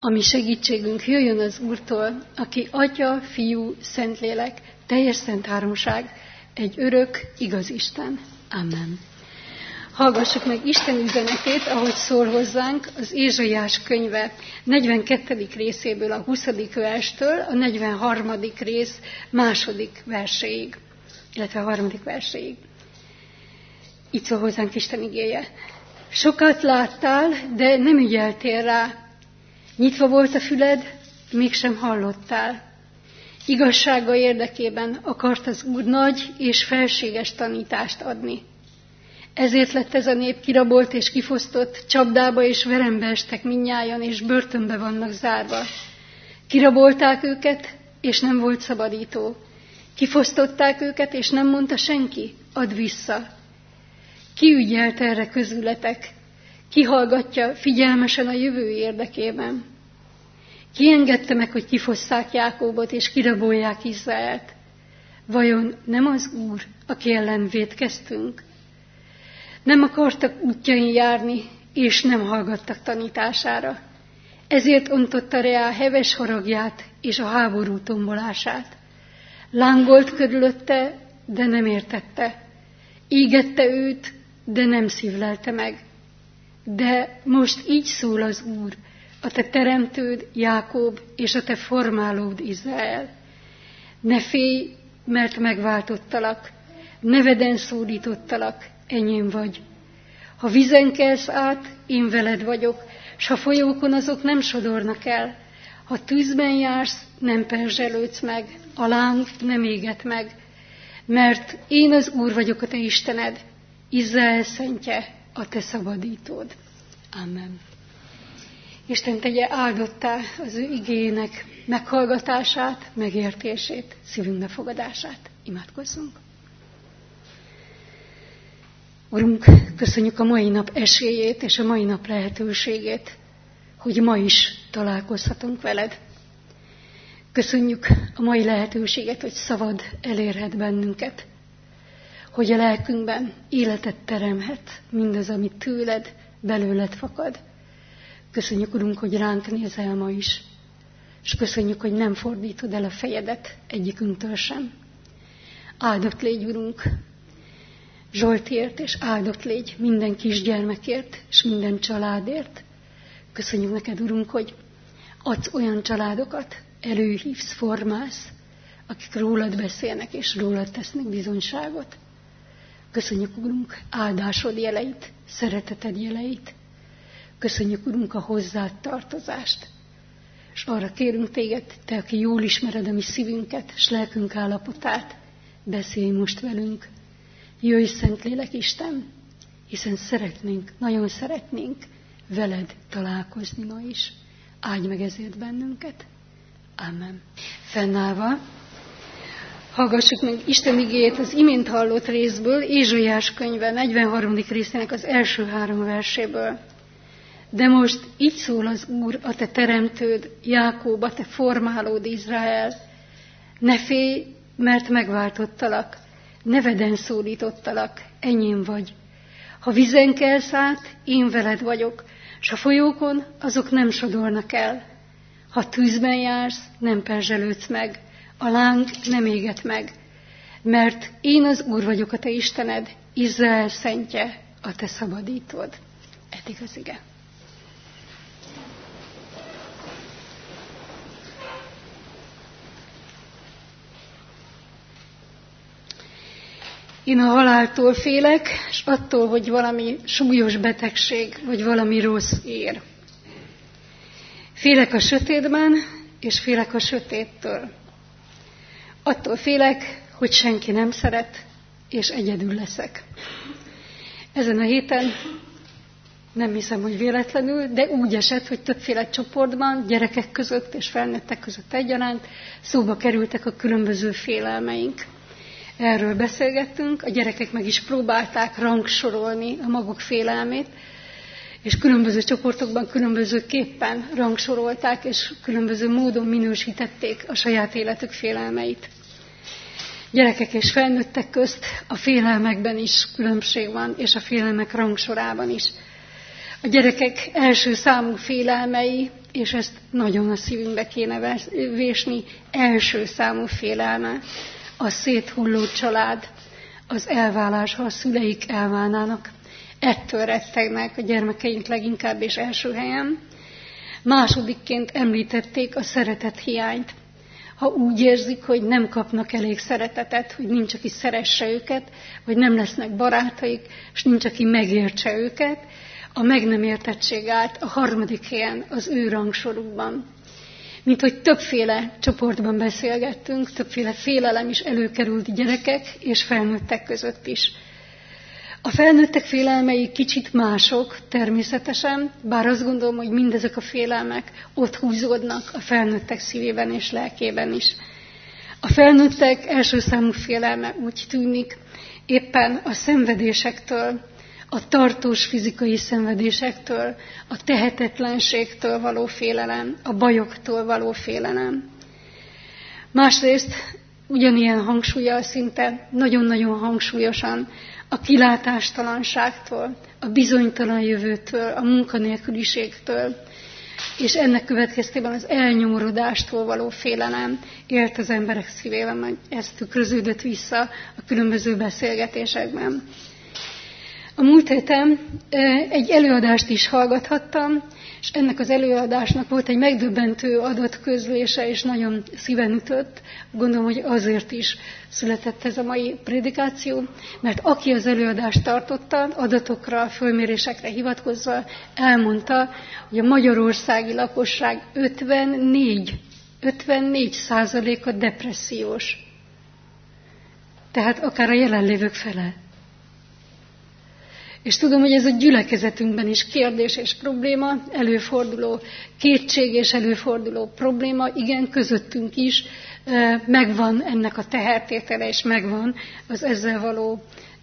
ami segítségünk jöjjön az Úrtól, aki Atya, Fiú, Szentlélek, teljes szent háromság, egy örök, igaz Isten. Amen. Hallgassuk meg Isten üzenetét, ahogy szól hozzánk az Ézsaiás könyve 42. részéből a 20. verstől a 43. rész 2. verséig, illetve a 3. verséig. Így szól hozzánk Isten igéje. Sokat láttál, de nem ügyeltél rá. Nyitva volt a füled, mégsem hallottál. Igazsága érdekében akart az Úr nagy és felséges tanítást adni. Ezért lett ez a nép kirabolt és kifosztott, csapdába és verembe estek mindnyájan, és börtönbe vannak zárva. Kirabolták őket, és nem volt szabadító. Kifosztották őket, és nem mondta senki, add vissza. Ki ügyelt erre közületek? Ki hallgatja figyelmesen a jövő érdekében? Ki engedte meg, hogy kifosszák Jákóbot, és kirabolják Izraelt? Vajon nem az Úr, aki ellen vétkeztünk? Nem akartak útjain járni, és nem hallgattak tanítására. Ezért ontotta rá heves haragját és a háború tombolását. Lángolt körülötte, de nem értette. Égette őt, de nem szívlelte meg. De most így szól az Úr, a te teremtőd, Jákob, és a te formálód, Izrael. Ne félj, mert megváltottalak, neveden szólítottalak, enyém vagy. Ha vízen kelsz át, én veled vagyok, s ha folyókon, azok nem sodornak el. Ha tűzben jársz, nem perzselődsz meg, a láng nem éget meg. Mert én az Úr vagyok, a te Istened, Izrael szentje, a te szabadítód. Amen. Isten tegye áldottá az ő igének meghallgatását, megértését, szívünk befogadását. Imádkozzunk. Urunk, köszönjük a mai nap esélyét és a mai nap lehetőségét, hogy ma is találkozhatunk veled. Köszönjük a mai lehetőséget, hogy szavad elérhet bennünket, hogy a lelkünkben életet teremhet mindaz, amit tőled, belőled fakad. Köszönjük, Urunk, hogy ránk nézel ma is, és köszönjük, hogy nem fordítod el a fejedet egyikünktől sem. Áldott légy, Urunk, Zsoltért, és áldott légy minden kisgyermekért, és minden családért. Köszönjük neked, Urunk, hogy adsz olyan családokat, előhívsz, formálsz, akik rólad beszélnek, és rólad tesznek bizonyságot. Köszönjük, Urunk, áldásod jeleit, szereteted jeleit. Köszönjük, Urunk, a hozzád tartozást. És arra kérünk téged, te, aki jól ismered a mi szívünket, és lelkünk állapotát, beszélj most velünk. Jöjj, Szentlélek Isten, hiszen szeretnénk, nagyon szeretnénk veled találkozni ma is. Áldj meg ezért bennünket. Amen. Fennállva, hallgassuk meg Isten igéjét az imént hallott részből, Ézsaiás könyve 43. részének az első 3 verséből. De most így szól az Úr, a te teremtőd, Jákob, a te formálód, Izrael. Ne félj, mert megváltottalak, neveden szólítottalak, enyém vagy. Ha vízen kelsz át, én veled vagyok, s a folyókon, azok nem sodornak el. Ha tűzben jársz, nem perzselődsz meg, a láng nem éget meg. Mert én az Úr vagyok, a te Istened, Izrael szentje, a te szabadítód. Eddig az ige. Én a haláltól félek, és attól, hogy valami súlyos betegség, vagy valami rossz ér. Félek a sötétben, és félek a sötéttől. Attól félek, hogy senki nem szeret, és egyedül leszek. Ezen a héten nem hiszem, hogy véletlenül, de úgy esett, hogy többféle csoportban, gyerekek között és felnőttek között egyaránt szóba kerültek a különböző félelmeink. Erről beszélgettünk, a gyerekek meg is próbálták rangsorolni a maguk félelmét, és különböző csoportokban különbözőképpen rangsorolták, és különböző módon minősítették a saját életük félelmeit. Gyerekek és felnőttek közt a félelmekben is különbség van, és a félelmek rangsorában is. A gyerekek első számú félelmei, és ezt nagyon a szívünkbe kéne vésni, első számú félelme a széthulló család, az elválás, ha a szüleik elválnának. Ettől rettegnek a gyermekeink leginkább és első helyen. Másodikként említették a szeretet hiányt. Ha úgy érzik, hogy nem kapnak elég szeretetet, hogy nincs, aki szeresse őket, vagy nem lesznek barátaik, és nincs, aki megértse őket, a meg nem értettség állt a harmadik helyen az ő rangsorukban. Mint hogy többféle csoportban beszélgettünk, többféle félelem is előkerült gyerekek és felnőttek között is. A felnőttek félelmei kicsit mások, természetesen, bár azt gondolom, hogy mindezek a félelmek ott húzódnak a felnőttek szívében és lelkében is. A felnőttek első számú félelme úgy tűnik éppen a szenvedésektől, a tartós fizikai szenvedésektől, a tehetetlenségtől való félelem, a bajoktól való félelem. Másrészt ugyanilyen hangsúllyal, szinte nagyon-nagyon hangsúlyosan a kilátástalanságtól, a bizonytalan jövőtől, a munkanélküliségtől, és ennek következtében az elnyomorodástól való félelem élt az emberek szívében, hogy ez tükröződött vissza a különböző beszélgetésekben. A múlt héten egy előadást is hallgathattam, és ennek az előadásnak volt egy megdöbbentő adatközlése, és nagyon szíven ütött. Gondolom, hogy azért is született ez a mai prédikáció, mert aki az előadást tartotta, adatokra, fölmérésekre hivatkozva elmondta, hogy a magyarországi lakosság 54% depressziós. Tehát akár a jelenlévők fele. És tudom, hogy ez a gyülekezetünkben is kérdés és probléma, előforduló kétség és előforduló probléma, igen, közöttünk is megvan ennek a tehertétele, és megvan az ezzel való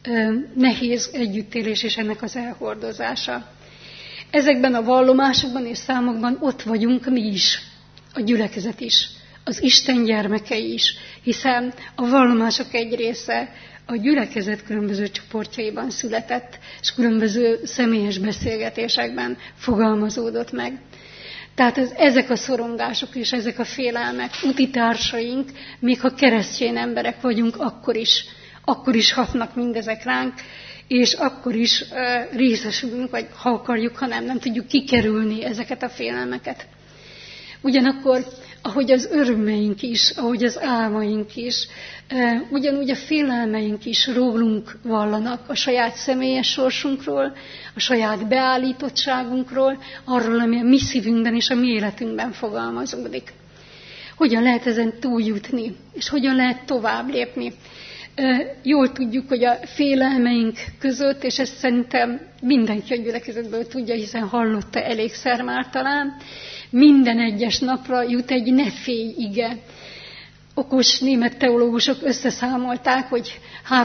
nehéz együttélés és ennek az elhordozása. Ezekben a vallomásokban és számokban ott vagyunk mi is, a gyülekezet is, az Isten gyermekei is, hiszen a vallomások egy része a gyülekezet különböző csoportjaiban született, és különböző személyes beszélgetésekben fogalmazódott meg. Tehát ezek a szorongások és ezek a félelmek, utitársaink, még ha keresztény emberek vagyunk, akkor is hatnak mindezek ránk, és akkor is részesülünk, vagy ha akarjuk, ha nem tudjuk kikerülni ezeket a félelmeket. Ugyanakkor, ahogy az örömeink is, ahogy az álmaink is, ugyanúgy a félelmeink is rólunk vallanak, a saját személyes sorsunkról, a saját beállítottságunkról, arról, ami a mi szívünkben és a mi életünkben fogalmazódik. Hogyan lehet ezen túljutni, és hogyan lehet tovább lépni? Jól tudjuk, hogy a félelmeink között, és ezt szerintem mindenki a gyülekezetből tudja, hiszen hallotta elégszer már talán, minden egyes napra jut egy ne félj ige. Okos német teológusok összeszámolták, hogy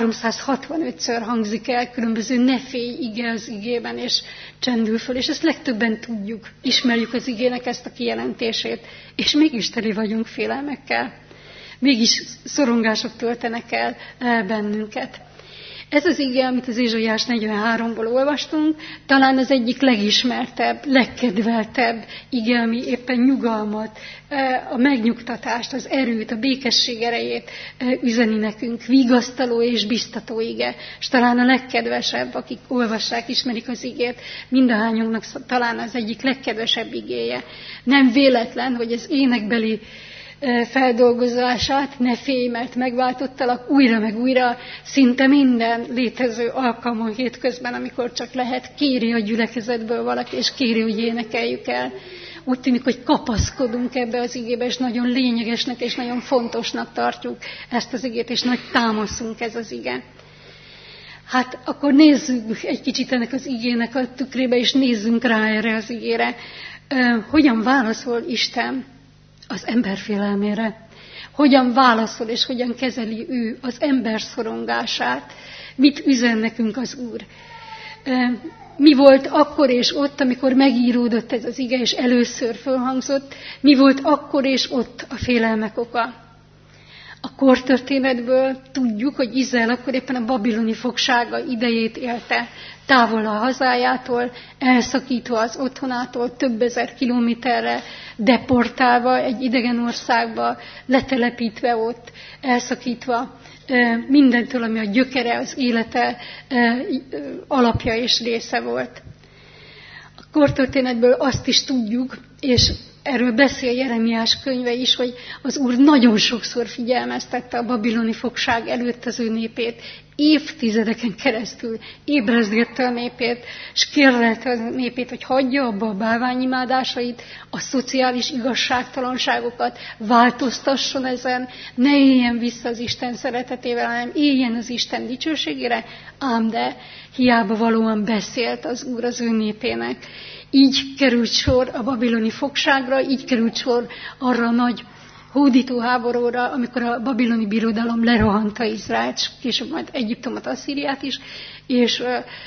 365-ször hangzik el különböző ne félj ige az igében, és csendül föl, és ezt legtöbben tudjuk, ismerjük az igének ezt a kijelentését, és mégis teli vagyunk félelmekkel. Mégis szorongások töltenek el bennünket. Ez az ige, amit az Ézsaiás 43-ból olvastunk, talán az egyik legismertebb, legkedveltebb ige, ami éppen nyugalmat, a megnyugtatást, az erőt, a békesség erejét üzeni nekünk, vigasztaló és biztató ige. És talán a legkedvesebb, akik olvassák, ismerik az igét, mindahányunknak talán az egyik legkedvesebb igéje. Nem véletlen, hogy az énekbeli feldolgozását, ne félj, mert megváltottalak, újra meg újra, szinte minden létező alkalmon hétközben, amikor csak lehet, kéri a gyülekezetből valaki, és kéri, hogy énekeljük el. Úgy tűnik, hogy kapaszkodunk ebbe az igébe, és nagyon lényegesnek és nagyon fontosnak tartjuk ezt az igét, és nagy támaszunk ez az ige. Hát akkor nézzünk egy kicsit ennek az igének a tükrébe, és nézzünk rá erre az igére. Hogyan válaszol Isten az ember félelmére? Hogyan válaszol és hogyan kezeli ő az ember szorongását? Mit üzen nekünk az Úr? Mi volt akkor és ott, amikor megíródott ez az ige, és először fölhangzott? Mi volt akkor és ott a félelmek oka? A kortörténetből tudjuk, hogy Izrael akkor éppen a babiloni fogsága idejét élte, távol a hazájától, elszakítva az otthonától, több ezer kilométerre, deportálva egy idegen országba, letelepítve ott, elszakítva mindentől, ami a gyökere, az élete alapja és része volt. A kortörténetből azt is tudjuk, és erről beszél Jeremiás könyve is, hogy az Úr nagyon sokszor figyelmeztette a babiloni fogság előtt az ő népét, évtizedeken keresztül ébrezgette a népét, és kérlelte a népét, hogy hagyja abba a bálványimádásait, a szociális igazságtalanságokat, változtasson ezen, ne éljen vissza az Isten szeretetével, hanem éljen az Isten dicsőségére, ám de hiába valóan beszélt az Úr az ő népének. Így került sor a babiloni fogságra, így került sor arra a nagy hódító háborúra, amikor a babiloni birodalom lerohanta Izraelt, és később majd Egyiptomot, Asszíriát is, és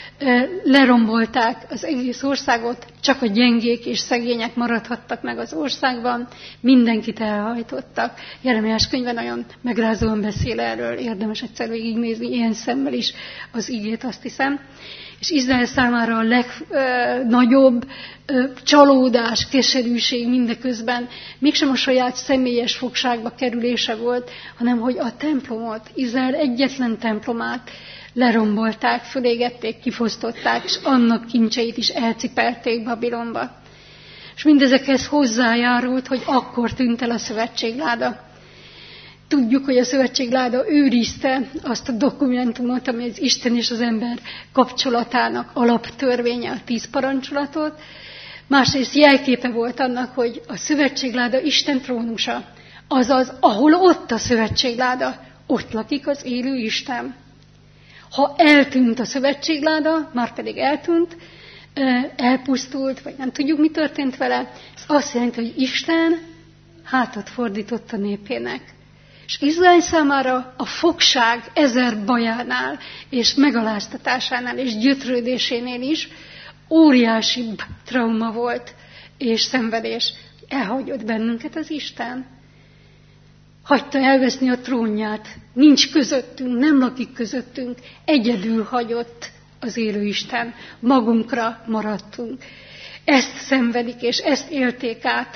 lerombolták az egész országot, csak a gyengék és szegények maradhattak meg az országban, mindenkit elhajtottak. Jeremiás könyve nagyon megrázóan beszél erről, érdemes egyszer végignézni ilyen szemmel is az igét, azt hiszem. És Izrael számára a legnagyobb csalódás, keserűség mindeközben mégsem a saját személyes fogságba kerülése volt, hanem hogy a templomot, Izrael egyetlen templomát lerombolták, fölégették, kifosztották, és annak kincseit is elcipelték Babilonba. És mindezekhez hozzájárult, hogy akkor tűnt el a szövetségláda. Tudjuk, hogy a szövetségláda őrizte azt a dokumentumot, ami az Isten és az ember kapcsolatának alaptörvénye, a 10 parancsolatot. Másrészt jelképe volt annak, hogy a szövetségláda Isten trónusa, azaz, ahol ott a szövetségláda, ott lakik az élő Isten. Ha eltűnt a szövetségláda, már pedig eltűnt, elpusztult, vagy nem tudjuk, mi történt vele, ez azt jelenti, hogy Isten hátat fordított a népének. És Izrael számára a fogság 1000 bajánál, és megaláztatásánál, és gyötrődésénél is óriási trauma volt, és szenvedés. Elhagyott bennünket az Isten. Hagyta elveszni a trónját. Nincs közöttünk, nem lakik közöttünk. Egyedül hagyott az élő Isten. Magunkra maradtunk. Ezt szenvedik, és ezt élték át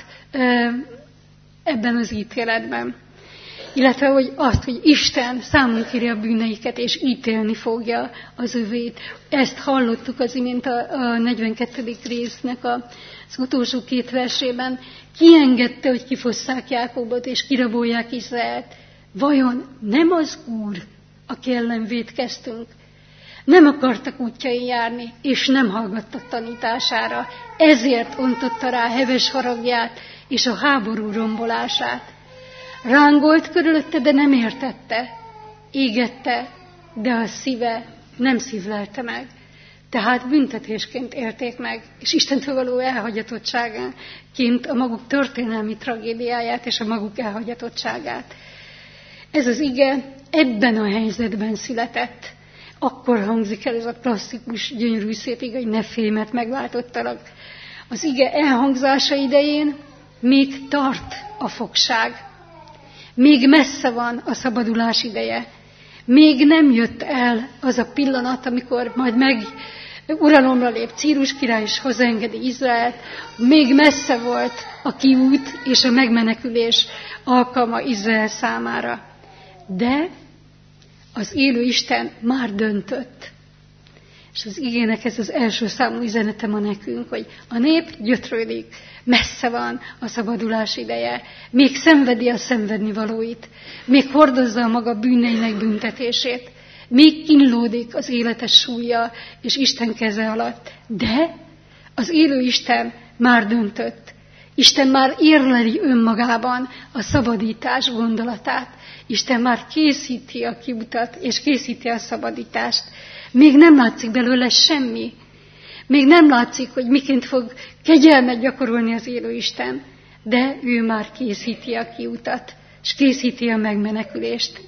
ebben az ítéletben. Illetve hogy azt, hogy Isten számon kéri a bűneiket, és ítélni fogja az övét. Ezt hallottuk az imént a 42. résznek az utolsó 2 versében. Kiengedte, hogy kifosszák Jákobot, és kirabolják Izraelt. Vajon nem az Úr, aki ellen vétkeztünk? Nem akartak útjain járni, és nem hallgattak tanítására. Ezért ontotta rá heves haragját, és a háború rombolását. Rángolt körülötte, de nem értette. Égette, de a szíve nem szívlelte meg. Tehát büntetésként élték meg, és Istentől való elhagyatottságként a maguk történelmi tragédiáját és a maguk elhagyatottságát. Ez az ige ebben a helyzetben született. Akkor hangzik el ez a klasszikus, gyönyörű szép ige, hogy ne félj, mert megváltottalak. Az ige elhangzása idején még tart a fogság. Még messze van a szabadulás ideje. Még nem jött el az a pillanat, amikor majd uralomra lép Círus király, és hazaengedi Izraelt. Még messze volt a kiút és a megmenekülés alkalma Izrael számára. De az élő Isten már döntött. És az igének ez az első számú üzenete ma nekünk, hogy a nép gyötrődik, messze van a szabadulás ideje, még szenvedi a szenvednivalóit, még hordozza a maga bűneinek büntetését, még kínlódik az élete súlya és Isten keze alatt. De az élő Isten már döntött. Isten már érleli önmagában a szabadítás gondolatát. Isten már készíti a kiutat, és készíti a szabadítást. Még nem látszik belőle semmi. Még nem látszik, hogy miként fog kegyelmet gyakorolni az élő Isten. De ő már készíti a kiutat, és készíti a megmenekülést.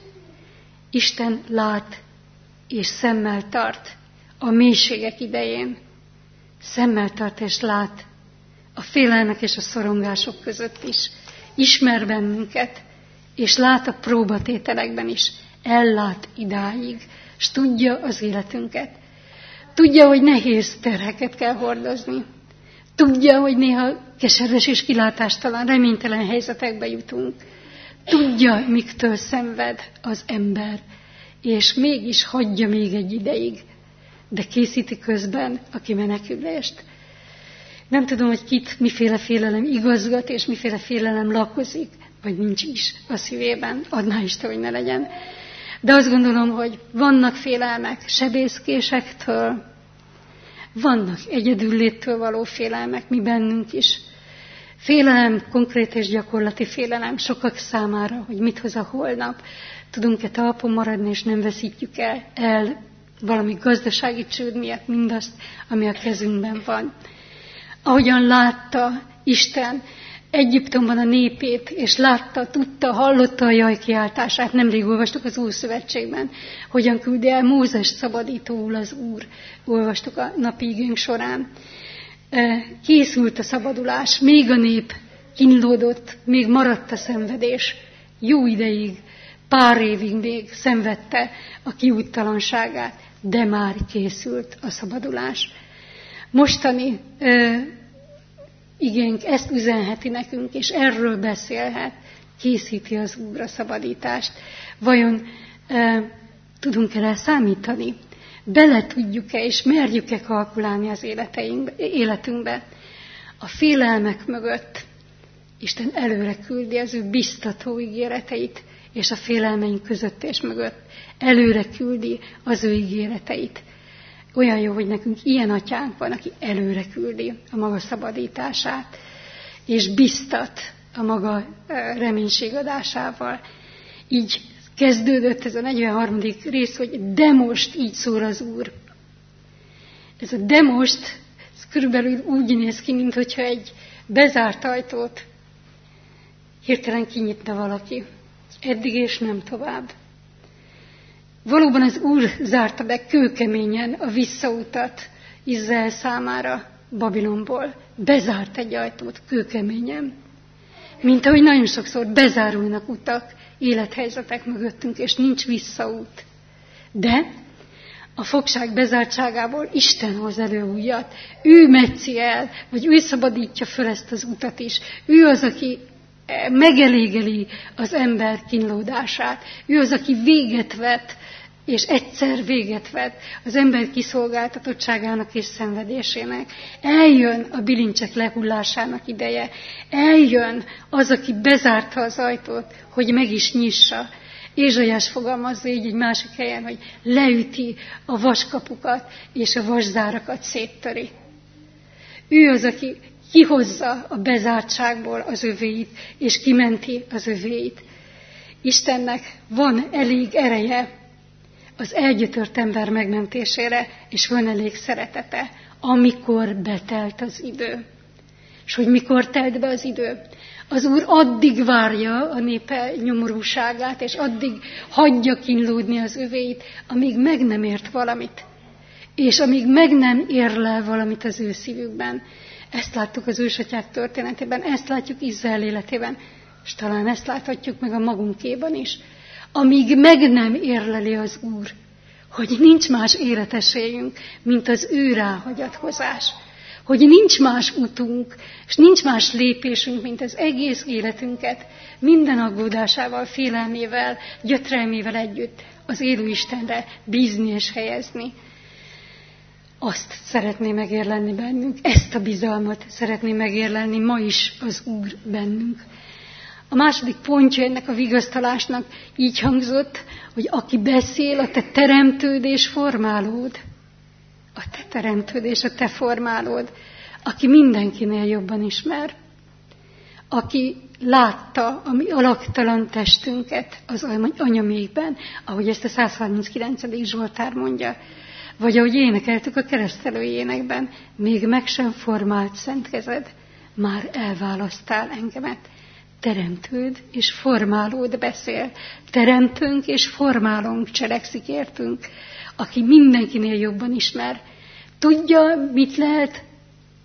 Isten lát, és szemmel tart a mélységek idején. Szemmel tart és lát a félelmek és a szorongások között is. Ismer bennünket, és lát a próbatételekben is, ellát idáig, és tudja az életünket. Tudja, hogy nehéz terheket kell hordozni. Tudja, hogy néha keserves és kilátástalan, reménytelen helyzetekbe jutunk. Tudja, miktől szenved az ember, és mégis hagyja még egy ideig, de készíti közben a kimenekülést. Nem tudom, hogy kit miféle félelem igazgat, és miféle félelem lakozik, vagy nincs is a szívében, adná Isten, hogy ne legyen. De azt gondolom, hogy vannak félelmek sebészkésektől, vannak egyedülléttől való félelmek, mi bennünk is. Félelem, konkrét és gyakorlati félelem sokak számára, hogy mit hoz a holnap. Tudunk-e talpon maradni, és nem veszítjük el valami gazdasági csőd miatt mindazt, ami a kezünkben van. Ahogyan látta Isten Egyiptomban a népét, és látta, tudta, hallotta a jajkiáltását, nemrég olvastuk az Ószövetségben, hogyan küldi el Mózest szabadítóul az Úr, olvastuk a napi igénk során. Készült a szabadulás, még a nép kínlódott, még maradt a szenvedés, jó ideig, pár évig még szenvedte a kiúttalanságát, de már készült a szabadulás. Mostani igénk ezt üzenheti nekünk, és erről beszélhet, készíti az Úr a szabadítást. Vajon tudunk-e rá számítani? Bele tudjuk-e és merjük-e kalkulálni az életünkbe? A félelmek mögött Isten előre küldi az ő biztató ígéreteit, és a félelmeink között és mögött előre küldi az ő ígéreteit. Olyan jó, hogy nekünk ilyen atyánk van, aki előre küldi a maga szabadítását, és biztat a maga reménységadásával. Így kezdődött ez a 43. rész, hogy de most így szól az Úr. Ez a de most, ez körülbelül úgy néz ki, mintha egy bezárt ajtót hirtelen kinyitna valaki. Eddig és nem tovább. Valóban az Úr zárta be kőkeményen a visszautat Izrael számára Babilonból. Bezárt egy ajtót kőkeményen. Mint ahogy nagyon sokszor bezárulnak utak, élethelyzetek mögöttünk, és nincs visszaút. De a fogság bezártságából Isten hoz elő újat. Ő metszi el, vagy ő szabadítja föl ezt az utat is. Ő az, aki megelégeli az ember kínlódását. Ő az, aki véget vet, és egyszer véget vet az ember kiszolgáltatottságának és szenvedésének. Eljön a bilincsek lehullásának ideje. Eljön az, aki bezárta az ajtót, hogy meg is nyissa. Ézsaiás fogalmazza így egy másik helyen, hogy leüti a vaskapukat, és a vaszárakat széttöri. Ő az, aki kihozza a bezártságból az övéit, és kimenti az övéit. Istennek van elég ereje az elgyötört ember megmentésére, és van elég szeretete, amikor betelt az idő. És hogy mikor telt be az idő? Az Úr addig várja a népe nyomorúságát, és addig hagyja kínlódni az övéit, amíg meg nem ért valamit. És amíg meg nem érlel valamit az ő szívükben. Ezt láttuk az ősatyák történetében, ezt látjuk Izrael életében, és talán ezt láthatjuk meg a magunkéban is. Amíg meg nem érleli az Úr, hogy nincs más életesélyünk, mint az ő ráhagyatkozás. Hogy nincs más utunk, és nincs más lépésünk, mint az egész életünket minden aggódásával, félelmével, gyötrelmével együtt az élő Istenre bízni és helyezni. Azt szeretné megérlelni bennünk, ezt a bizalmat szeretné megérlelni ma is az Úr bennünk. A második pontja ennek a vigasztalásnak így hangzott, hogy aki beszél, a te teremtődés formálód. A te teremtődés, a te formálód. Aki mindenkinél jobban ismer. Aki látta a mi alaktalan testünket az anyamékben, ahogy ezt a 139. Zsoltár mondja. Vagy ahogy énekeltük a keresztelő énekben, még meg sem formált szent kezed, már elválasztál engemet. Teremtőd és formálód beszél. Teremtőnk és formálónk cselekszik értünk, aki mindenkinél jobban ismer. Tudja, mit lehet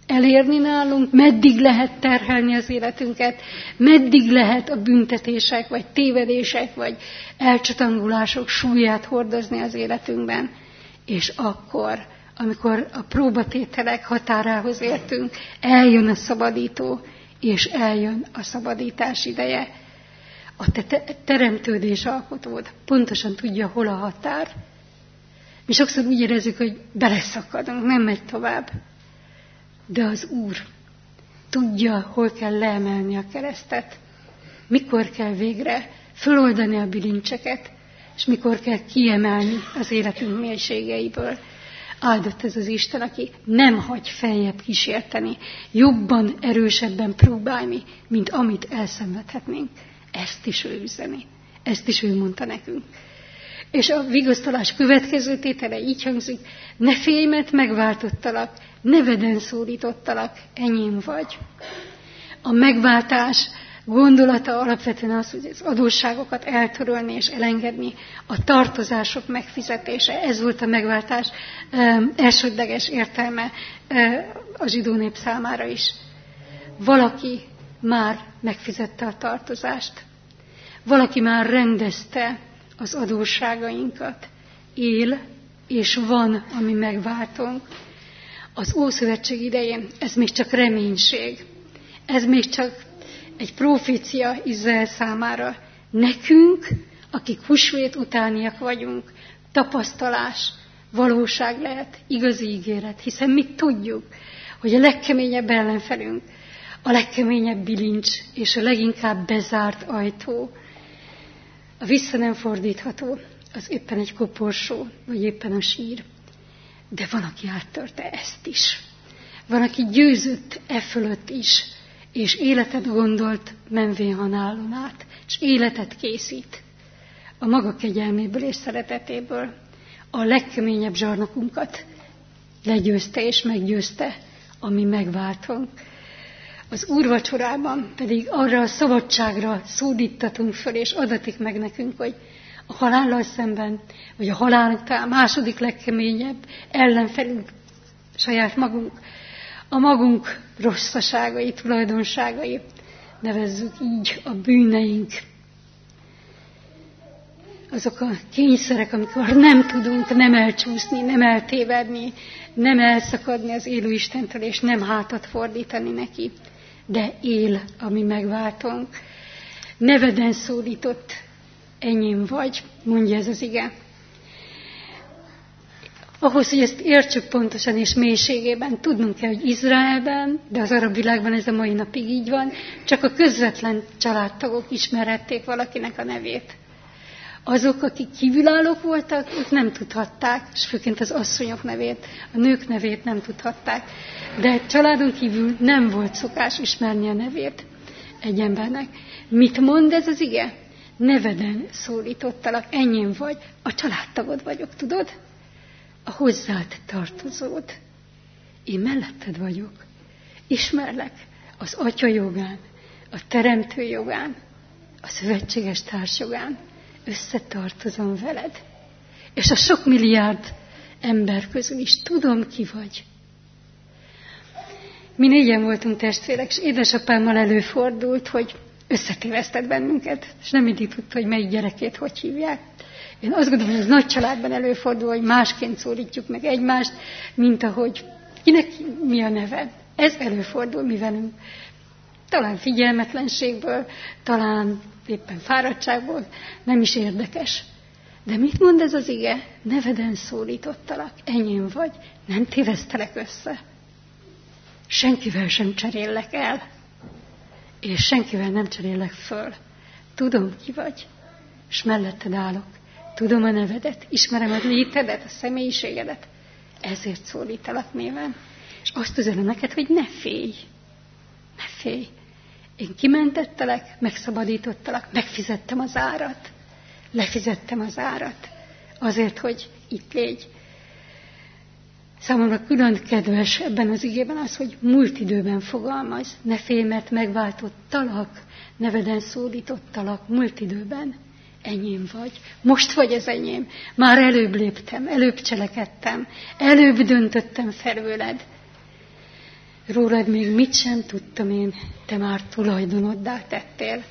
elérni nálunk, meddig lehet terhelni az életünket, meddig lehet a büntetések, vagy tévedések, vagy elcsatangolások súlyát hordozni az életünkben. És akkor, amikor a próbatételek határához értünk, eljön a szabadító, és eljön a szabadítás ideje. A teremtődés alkotód pontosan tudja, hol a határ. Mi sokszor úgy érezzük, hogy beleszakadunk, nem megy tovább. De az Úr tudja, hol kell leemelni a keresztet, mikor kell végre föloldani a bilincseket, és mikor kell kiemelni az életünk mélységeiből. Áldott ez az Isten, aki nem hagy feljebb kísérteni, jobban, erősebben próbálni, mint amit elszenvedhetnénk. Ezt is ő üzeni. Ezt is ő mondta nekünk. És a vigasztalás következő tétele így hangzik: ne félj, mert megváltottalak, neveden szólítottalak, enyém vagy. A megváltás gondolata alapvetően az, hogy az adósságokat eltörölni és elengedni, a tartozások megfizetése. Ez volt a megváltás elsődleges értelme a zsidó nép számára is. Valaki már megfizette a tartozást. Valaki már rendezte az adósságainkat. Él, és van, ami megváltunk. Az Ószövetség idején ez még csak reménység. Ez még csak egy profécia Izrael számára. Nekünk, akik húsvét utániak vagyunk, tapasztalás, valóság lehet, igazi ígéret. Hiszen mi tudjuk, hogy a legkeményebb ellenfelünk, a legkeményebb bilincs és a leginkább bezárt ajtó, a vissza nem fordítható, az éppen egy koporsó, vagy éppen a sír. De van, aki áttörte ezt is. Van, aki győzött e fölött is, és életet gondolt menvén halálon át, és életet készít a maga kegyelméből és szeretetéből. A legkeményebb zsarnokunkat legyőzte és meggyőzte, ami megváltunk. Az úrvacsorában pedig arra a szabadságra szólítatunk föl, és adatik meg nekünk, hogy a halállal szemben, vagy a halál után második legkeményebb ellenfelünk saját magunk, a magunk rosszaságai, tulajdonságai, nevezzük így a bűneink. Azok a kényszerek, amikor nem tudunk nem elcsúszni, nem eltévedni, nem elszakadni az élő Istentől, és nem hátat fordítani neki. De él, ami megváltunk. Neveden szólított, enyém vagy, mondja ez az ige. Ahhoz, hogy ezt értsük pontosan és mélységében, tudnunk kell, hogy Izraelben, de az arab világban ez a mai napig így van, csak a közvetlen családtagok ismerhették valakinek a nevét. Azok, akik kívülállók voltak, ők nem tudhatták, és főként az asszonyok nevét, a nők nevét nem tudhatták. De családon kívül nem volt szokás ismerni a nevét egy embernek. Mit mond ez az ige? Neveden szólítottalak, enyém vagy, a családtagod vagyok, tudod? A hozzád tartozód. Én melletted vagyok. Ismerlek az Atya jogán, a Teremtő jogán, a szövetséges társ jogán. Összetartozom veled. És a sok milliárd ember közül is tudom, ki vagy. Mi 4-en voltunk testvérek, és édesapámmal előfordult, hogy összetévesztett bennünket, és nem mindig tudta, hogy melyik gyerekét hogy hívják. Én azt gondolom, hogy ez nagy családban előfordul, hogy másként szólítjuk meg egymást, mint ahogy kinek mi a neve. Ez előfordul mi velünk. Talán figyelmetlenségből, talán éppen fáradtságból, nem is érdekes. De mit mond ez az ige? Neveden szólítottalak, enyém vagy, nem tévesztelek össze. Senkivel sem cseréllek el, és senkivel nem cserélek föl. Tudom, ki vagy, és melletted állok. Tudom a nevedet, ismerem a létedet, a személyiségedet. Ezért szólítalak néven. És azt üzenem neked, hogy ne félj. Ne félj. Én kimentettelek, megszabadítottalak, megfizettem az árat. Lefizettem az árat. Azért, hogy itt légy. Számomra külön kedves ebben az igében az, hogy múlt időben fogalmaz. Ne félj, mert megváltottalak, neveden szólítottalak múlt időben. Enyém vagy. Most vagy ez enyém. Már előbb léptem, előbb cselekedtem, előbb döntöttem felőled. Rólad még mit sem tudtam én, te már tulajdonoddá tettél.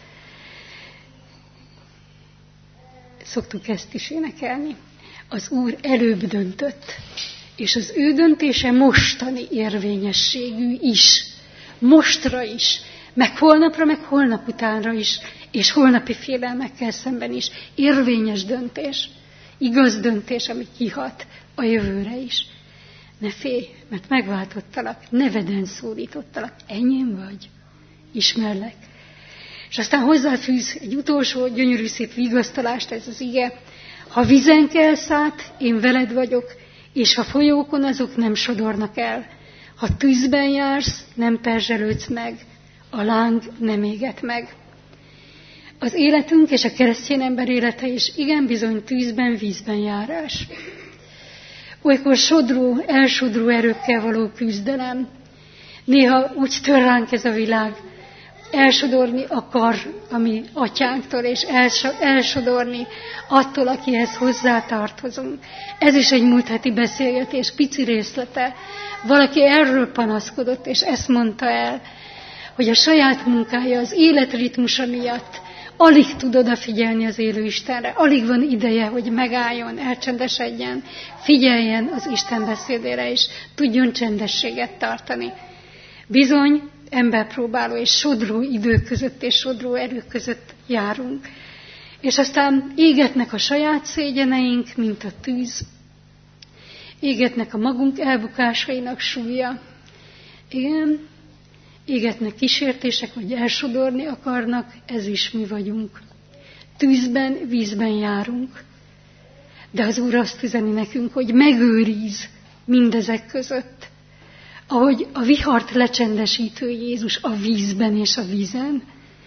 Szoktuk ezt is énekelni. Az Úr előbb döntött, és az ő döntése mostani érvényességű is. Mostra is, meg holnapra, meg holnap utánra is, és holnapi félelmekkel szemben is. Érvényes döntés, igaz döntés, ami kihat a jövőre is. Ne félj, mert megváltottalak, neveden szólítottalak, enyém vagy, ismerlek. És aztán hozzáfűz egy utolsó gyönyörű szép vigasztalást ez az ige. Ha vízen kelsz át, én veled vagyok, és ha folyókon, azok nem sodornak el. Ha tűzben jársz, nem perzselődsz meg, a láng nem éget meg. Az életünk és a keresztény ember élete is igen bizony tűzben, vízben járás. Olykor elsodró erőkkel való küzdelem. Néha úgy tör ránk ez a világ, elsodorni akar a mi atyánktól, és elsodorni attól, akihez hozzátartozunk. Ez is egy múlt heti beszélgetés pici részlete. Valaki erről panaszkodott, és ezt mondta el, hogy a saját munkája, az életritmusa miatt alig tud odafigyelni az élő Istenre, alig van ideje, hogy megálljon, elcsendesedjen, figyeljen az Isten beszédére, és tudjon csendességet tartani. Bizony, emberpróbáló és sodró idők között és sodró erők között járunk. És aztán égetnek a saját szégyeneink, mint a tűz. Égetnek a magunk elbukásainak súlya. Igen, égetnek kísértések, vagy elsodorni akarnak, ez is mi vagyunk. Tűzben, vízben járunk. De az Úr azt üzeni nekünk, hogy megőriz mindezek között. Ahogy a vihart lecsendesítő Jézus a vízben és a vízen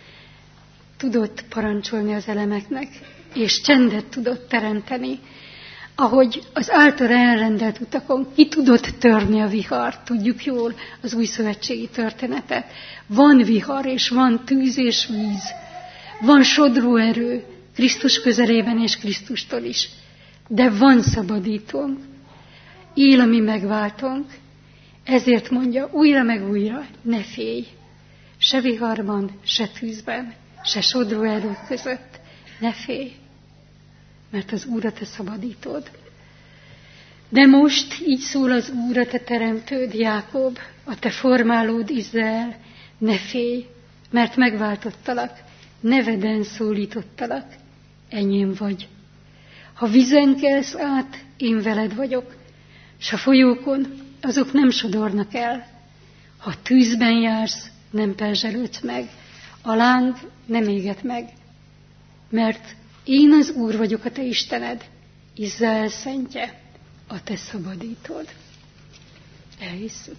tudott parancsolni az elemeknek, és csendet tudott teremteni, ahogy az által elrendelt utakon ki tudott törni a vihar, tudjuk jól az újszövetségi történetet. Van vihar, és van tűz és víz, van sodró erő Krisztus közelében és Krisztustól is, de van szabadítónk, él a mi megváltónk. Ezért mondja újra meg újra, ne félj, se viharban, se tűzben, se sodró erők között, ne félj, mert az Úr a te szabadítód. De most így szól az Úr, a te teremtőd, Jákob, a te formálód, Izrael, ne félj, mert megváltottalak, neveden szólítottalak, enyém vagy. Ha vízen kelsz át, én veled vagyok, s a folyókon, azok nem sodornak el. Ha tűzben jársz, nem perzselődsz meg, a láng nem éget meg. Mert én az Úr vagyok, a te Istened, Izrael szentje, a te szabadítód. Elhisszük.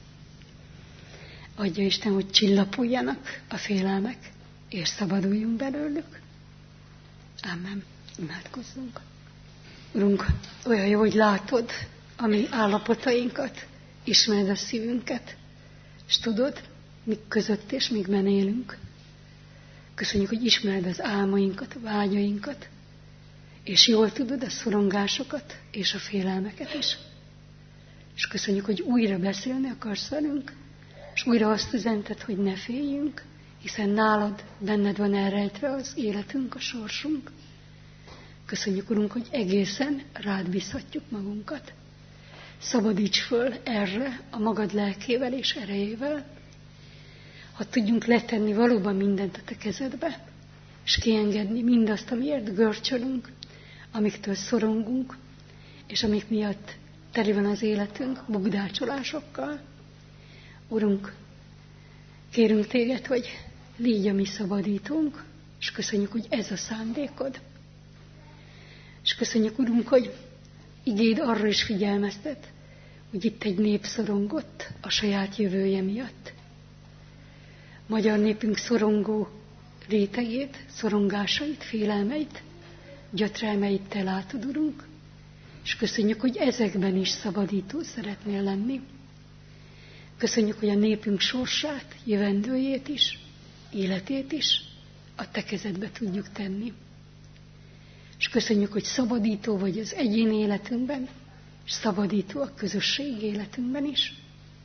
Adja Isten, hogy csillapuljanak a félelmek, és szabaduljunk belőlük. Ámen. Imádkozzunk. Urunk, olyan jó, hogy látod a mi állapotainkat, ismered a szívünket, és tudod, mik között és mikben élünk. Köszönjük, hogy ismered az álmainkat, a vágyainkat, és jól tudod a szorongásokat és a félelmeket is. És köszönjük, hogy újra beszélni akarsz velünk, és újra azt üzented, hogy ne féljünk, hiszen nálad, benned van elrejtve az életünk, a sorsunk. Köszönjük, Urunk, hogy egészen rád bízhatjuk magunkat. Szabadíts föl erre a magad lelkével és erejével, ha tudjunk letenni valóban mindent a te kezedbe, és kiengedni mindazt, amiért görcsölünk, amiktől szorongunk, és amik miatt teli van az életünk bugdácsolásokkal. Urunk, kérünk téged, hogy légy a mi szabadítónk, és köszönjük, hogy ez a szándékod. És köszönjük, Urunk, hogy igéd arra is figyelmeztet, hogy itt egy nép szorongott a saját jövője miatt. Magyar népünk szorongó rétegét, szorongásait, félelmeit, gyötrelmeit te látod, Urunk, és köszönjük, hogy ezekben is szabadító szeretnél lenni. Köszönjük, hogy a népünk sorsát, jövendőjét is, életét is a te kezedbe tudjuk tenni. És köszönjük, hogy szabadító vagy az egyéni életünkben, és szabadító a közösség életünkben is.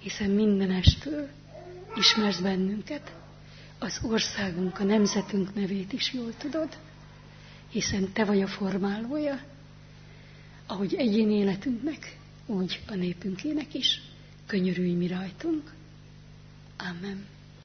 hiszen mindenestől ismersz bennünket, az országunk, a nemzetünk nevét is jól tudod, hiszen te vagy a formálója, ahogy egyén életünknek, úgy a népünkének is. Könyörülj mi rajtunk. Amen.